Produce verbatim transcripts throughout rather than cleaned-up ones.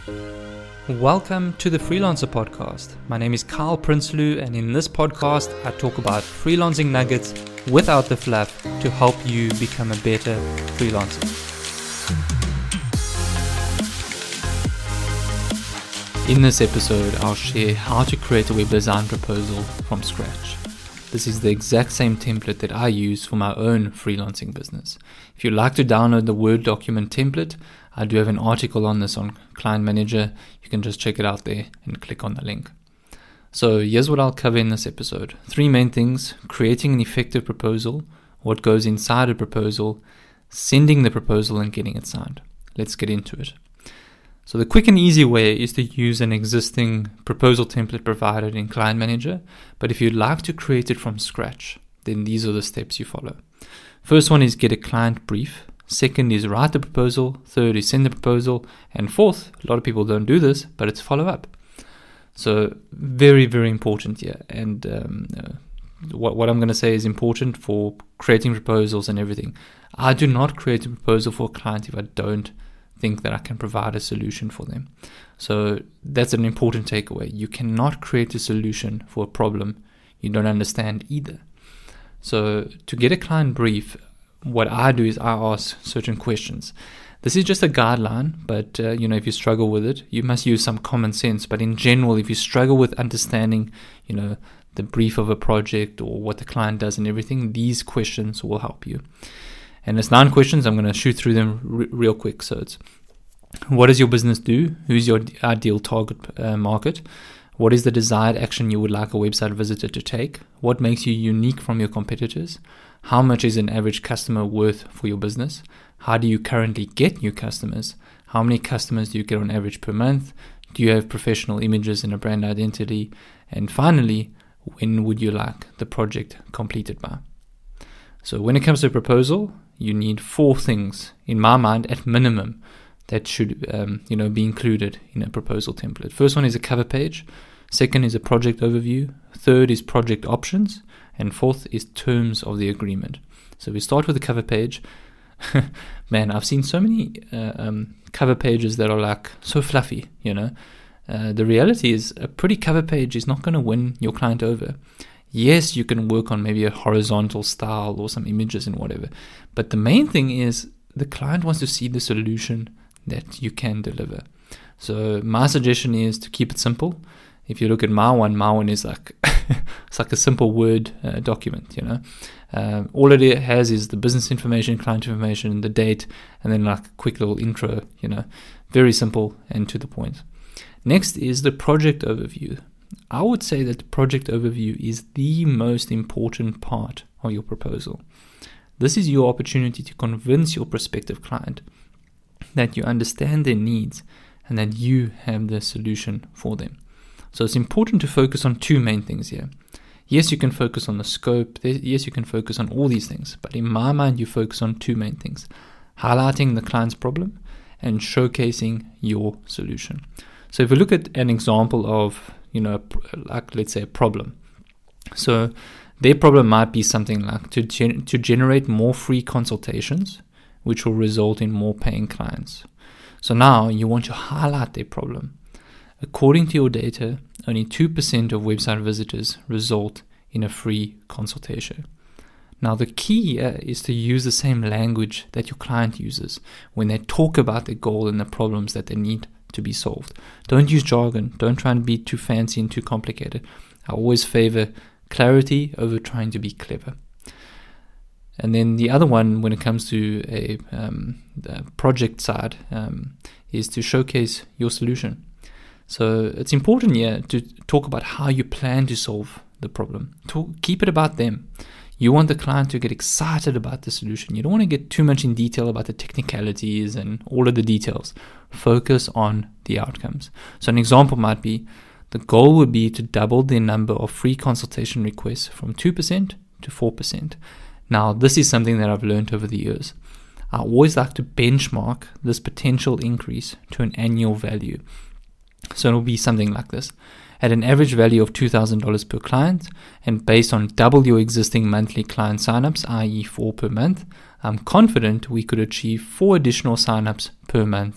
Welcome to the Freelancer Podcast. My name is Kyle Prinsloo, and in this podcast, I talk about freelancing nuggets without the fluff to help you become a better freelancer. In this episode, I'll share how to create a web design proposal from scratch. This is the exact same template that I use for my own freelancing business. If you'd like to download the Word document template, I do have an article on this on Client Manager. You can just check it out there and click on the link. So here's what I'll cover in this episode. Three main things: creating an effective proposal, what goes inside a proposal, sending the proposal and getting it signed. Let's get into it. So the quick and easy way is to use an existing proposal template provided in Client Manager. But if you'd like to create it from scratch, then these are the steps you follow. First one is get a client brief. Second is write the proposal. Third is send the proposal. And fourth, a lot of people don't do this, but it's follow up. So very, very important here. And um, uh, what, what I'm going to say is important for creating proposals and everything. I do not create a proposal for a client if I don't think that I can provide a solution for them. So that's an important takeaway. You cannot create a solution for a problem you don't understand either. So to get a client brief, what I do is I ask certain questions. This is just a guideline, but uh, you know, if you struggle with it, you must use some common sense. But in general, if you struggle with understanding, you know, the brief of a project or what the client does and everything, these questions will help you. And it's nine questions. I'm going to shoot through them re- real quick. So it's: what does your business do? Who's your ideal target uh, market? What is the desired action you would like a website visitor to take? What makes you unique from your competitors? How much is an average customer worth for your business? How do you currently get new customers? How many customers do you get on average per month? Do you have professional images and a brand identity? And finally, when would you like the project completed by? So when it comes to a proposal, you need four things, in my mind, at minimum, that should um, you know, be included in a proposal template. First one is a cover page. Second is a project overview. Third is project options. And fourth is terms of the agreement. So we start with the cover page. Man, I've seen so many uh, um, cover pages that are like so fluffy, you know. Uh, the reality is a pretty cover page is not going to win your client over. Yes, you can work on maybe a horizontal style or some images and whatever. But the main thing is the client wants to see the solution that you can deliver. So my suggestion is to keep it simple. If you look at my one, my one is like it's like a simple Word uh, document, you know. Uh, all it has is the business information, client information, the date, and then like a quick little intro, you know. Very simple and to the point. Next is the project overview. I would say that the project overview is the most important part of your proposal. This is your opportunity to convince your prospective client that you understand their needs and that you have the solution for them. So it's important to focus on two main things here. Yes, you can focus on the scope. Yes, you can focus on all these things. But in my mind, you focus on two main things: highlighting the client's problem and showcasing your solution. So if we look at an example of, you know, like let's say a problem. So their problem might be something like to gen- to generate more free consultations, which will result in more paying clients. So now you want to highlight their problem. According to your data, only two percent of website visitors result in a free consultation. Now the key uh, is to use the same language that your client uses when they talk about their goal and the problems that they need to be solved. Don't use jargon. Don't try and be too fancy and too complicated. I always favor clarity over trying to be clever. And then the other one, when it comes to a um, the project side, um, is to showcase your solution. So it's important here to talk about how you plan to solve the problem. Talk, keep it about them. You want the client to get excited about the solution. You don't want to get too much in detail about the technicalities and all of the details. Focus on the outcomes. So an example might be, the goal would be to double the number of free consultation requests from two percent to four percent. Now, this is something that I've learned over the years. I always like to benchmark this potential increase to an annual value. So it'll be something like this. At an average value of two thousand dollars per client, and based on double your existing monthly client signups, that is four per month, I'm confident we could achieve four additional signups per month,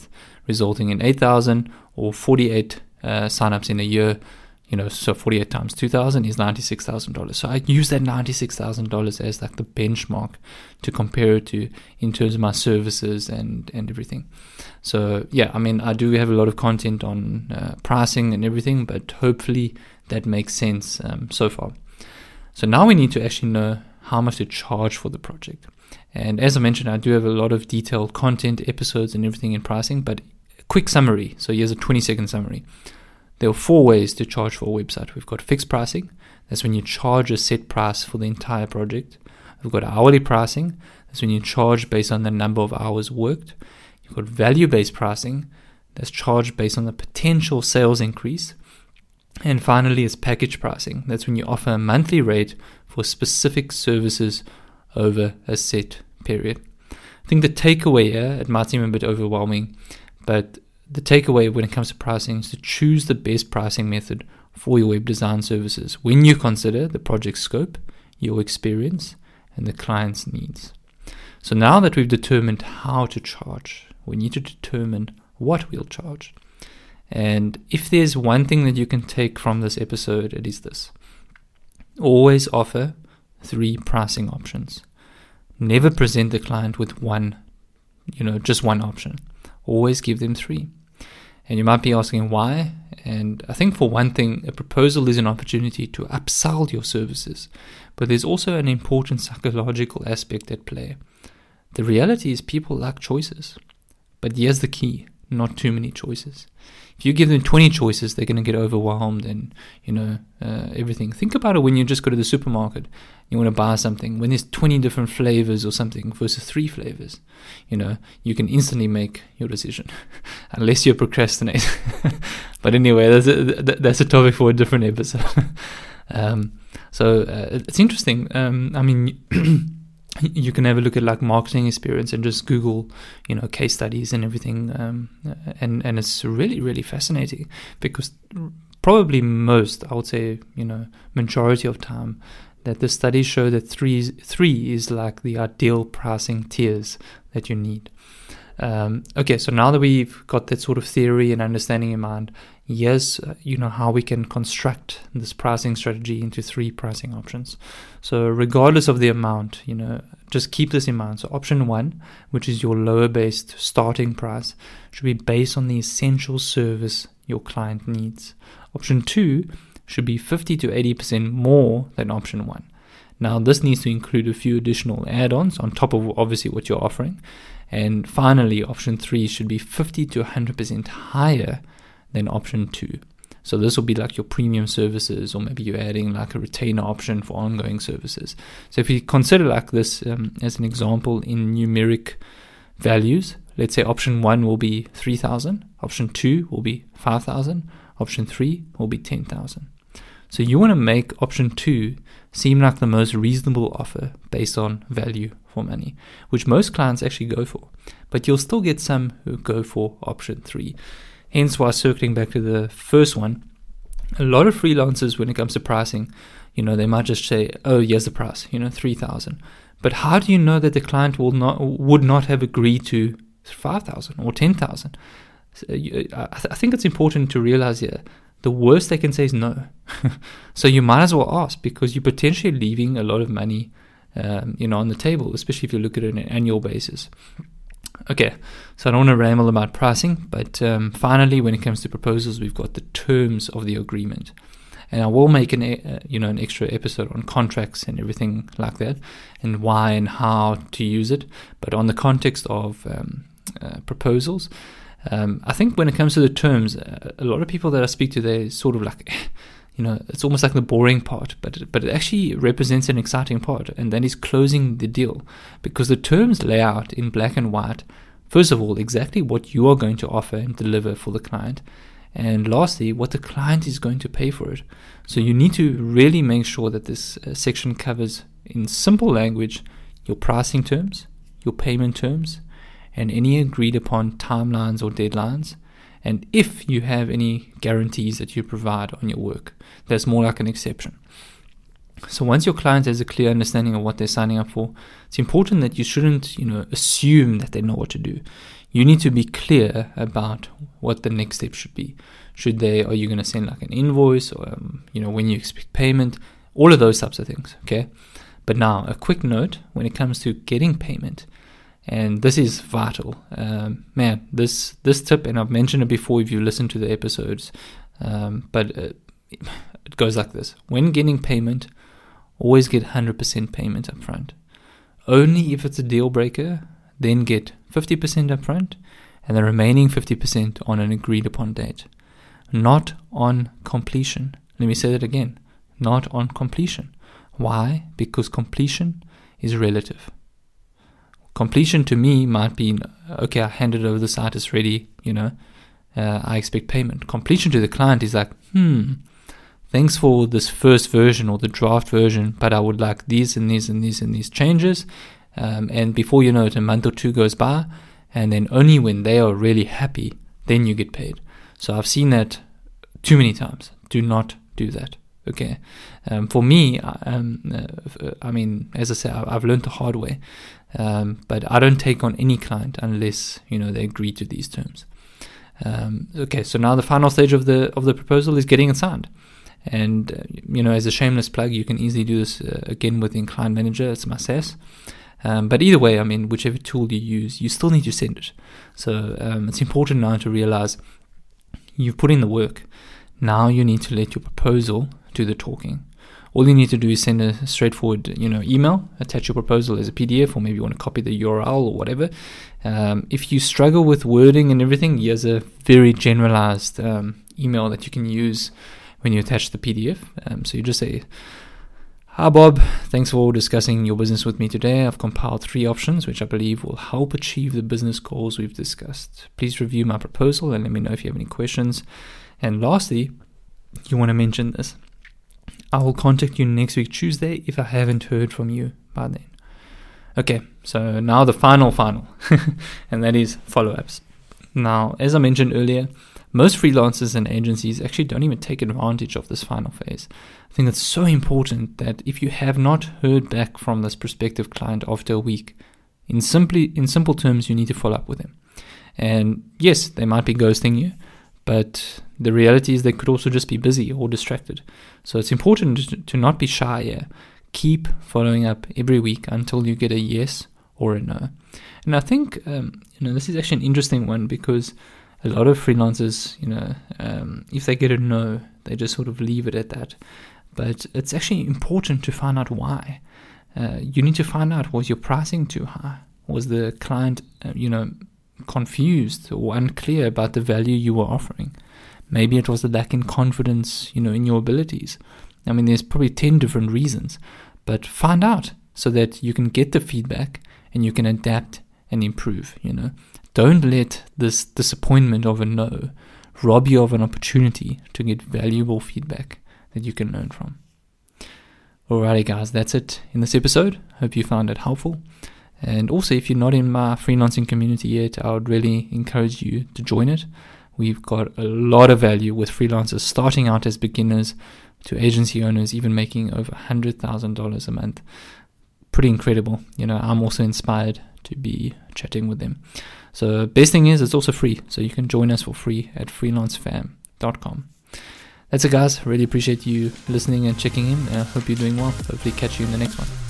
resulting in eight thousand or forty-eight uh, signups in a year. You know, so forty-eight times two thousand is ninety-six thousand dollars. So I use that ninety-six thousand dollars as like the benchmark to compare it to in terms of my services and, and everything. So yeah, I mean, I do have a lot of content on uh, pricing and everything, but hopefully that makes sense um, so far. So now we need to actually know how much to charge for the project. And as I mentioned, I do have a lot of detailed content, episodes and everything in pricing, but a quick summary. So here's a twenty second summary. There are four ways to charge for a website. We've got fixed pricing. That's when you charge a set price for the entire project. We've got hourly pricing. That's when you charge based on the number of hours worked. You've got value-based pricing. That's charged based on the potential sales increase. And finally, it's package pricing. That's when you offer a monthly rate for specific services over a set period. I think the takeaway here, it might seem a bit overwhelming, but the takeaway when it comes to pricing is to choose the best pricing method for your web design services when you consider the project scope, your experience, and the client's needs. So now that we've determined how to charge, we need to determine what we'll charge. And if there's one thing that you can take from this episode, it is this. Always offer three pricing options. Never present the client with one, you know, just one option. Always give them three. And you might be asking why. And I think for one thing, a proposal is an opportunity to upsell your services. But there's also an important psychological aspect at play. The reality is people like choices. But here's the key, not too many choices. If you give them twenty choices, they're going to get overwhelmed and, you know, uh, everything. Think about it when you just go to the supermarket. You want to buy something. When there's twenty different flavors or something versus three flavors, you know, you can instantly make your decision. Unless you procrastinate. But anyway, that's a, that's a topic for a different episode. um, so uh, it's interesting. Um, I mean... You can have a look at like marketing experience and just Google, you know, case studies and everything. Um, and, and it's really, really fascinating because probably most, I would say, you know, majority of time that the studies show that three, three is like the ideal pricing tiers that you need. Um, okay, so now that we've got that sort of theory and understanding in mind, yes, uh, you know how we can construct this pricing strategy into three pricing options. So regardless of the amount, you know, just keep this in mind. So option one, which is your lower based starting price, should be based on the essential service your client needs. Option two should be fifty to eighty percent more than option one. Now, this needs to include a few additional add-ons on top of obviously what you're offering. And finally, option three should be fifty to one hundred percent higher than option two. So this will be like your premium services, or maybe you're adding like a retainer option for ongoing services. So if you consider like this um, as an example in numeric values, let's say option one will be three thousand, option two will be five thousand, option three will be ten thousand. So you want to make option two seem like the most reasonable offer based on value for money, which most clients actually go for. But you'll still get some who go for option three. Hence why, circling back to the first one, a lot of freelancers, when it comes to pricing, you know, they might just say, oh, here's the price, you know, three thousand. But how do you know that the client will not would not have agreed to five thousand or ten thousand? So you, I, th- I think it's important to realize here, the worst they can say is no. So you might as well ask, because you're potentially leaving a lot of money um, you know, on the table, especially if you look at it on an annual basis. Okay, so I don't want to ramble about pricing, but um, finally, when it comes to proposals, we've got the terms of the agreement. And I will make an uh, you know an extra episode on contracts and everything like that, and why and how to use it. But on the context of um, uh, proposals, um, I think when it comes to the terms, uh, a lot of people that I speak to, they're sort of like, you know, it's almost like the boring part, but it, but it actually represents an exciting part, and that is closing the deal, because the terms lay out in black and white, first of all, exactly what you are going to offer and deliver for the client, and lastly, what the client is going to pay for it. So you need to really make sure that this uh, section covers, in simple language, your pricing terms, your payment terms, and any agreed upon timelines or deadlines. And if you have any guarantees that you provide on your work, that's more like an exception. So once your client has a clear understanding of what they're signing up for, it's important that you shouldn't, you know, assume that they know what to do. you need to be clear about what the next step should be. Should they, are you going to send like an invoice, or, um, you know, when you expect payment, all of those types of things, okay? But now, a quick note when it comes to getting payment, and this is vital. Um, man, this this tip, and I've mentioned it before if you listen to the episodes, um, but uh, it goes like this. When getting payment, always get one hundred percent payment up front. Only if it's a deal breaker, then get fifty percent up front, and the remaining fifty percent on an agreed upon date. Not on completion. Let me say that again. Not on completion. Why? Because completion is relative. Completion to me might be, okay, I handed over the site, it's ready, you know, uh, I expect payment. Completion to the client is like, hmm, thanks for this first version or the draft version, but I would like these and these and these and these changes. Um, and before you know it, a month or two goes by, and then only when they are really happy, then you get paid. So I've seen that too many times. Do not do that. Okay. Um, for me, um, uh, I mean, as I said, I've learned the hard way. Um, but I don't take on any client unless, you know, they agree to these terms. Um, okay, so now the final stage of the of the proposal is getting it signed. And, uh, you know, as a shameless plug, you can easily do this uh, again within Client Manager. It's my S A S. Um, but either way, I mean, whichever tool you use, you still need to send it. So um, it's important now to realize you've put in the work. Now you need to let your proposal do the talking. All you need to do is send a straightforward, you know, email, attach your proposal as a P D F, or maybe you want to copy the U R L or whatever. Um, if you struggle with wording and everything, here's a very generalized um, email that you can use when you attach the P D F. Um, so you just say, "Hi Bob, thanks for discussing your business with me today. I've compiled three options which I believe will help achieve the business goals we've discussed. Please review my proposal and let me know if you have any questions. And lastly, you want to mention this. I will contact you next week Tuesday if I haven't heard from you by then." Okay, so now the final final, and that is follow-ups. Now, as I mentioned earlier, most freelancers and agencies actually don't even take advantage of this final phase. I think it's so important that if you have not heard back from this prospective client after a week, in simply in simple terms, you need to follow up with them. And yes, they might be ghosting you, but the reality is they could also just be busy or distracted. So it's important to not be shy here. Keep following up every week until you get a yes or a no. And I think um, you know this is actually an interesting one, because a lot of freelancers, you know, um, if they get a no, they just sort of leave it at that. But it's actually important to find out why. Uh, you need to find out, was your pricing too high? Was the client, uh, you know, confused or unclear about the value you were offering? Maybe it was a lack in confidence, you know, in your abilities. I mean, there's probably ten different reasons, but find out so that you can get the feedback and you can adapt and improve, you know. Don't let this disappointment of a no rob you of an opportunity to get valuable feedback that you can learn from. Alrighty guys, that's it in this episode. Hope you found it helpful. And also, if you're not in my freelancing community yet, I would really encourage you to join it. We've got a lot of value with freelancers starting out as beginners to agency owners, even making over one hundred thousand dollars a month. Pretty incredible. You know, I'm also inspired to be chatting with them. So best thing is, it's also free. So you can join us for free at freelance fam dot com. That's it guys. Really appreciate you listening and checking in. I uh, hope you're doing well. Hopefully catch you in the next one.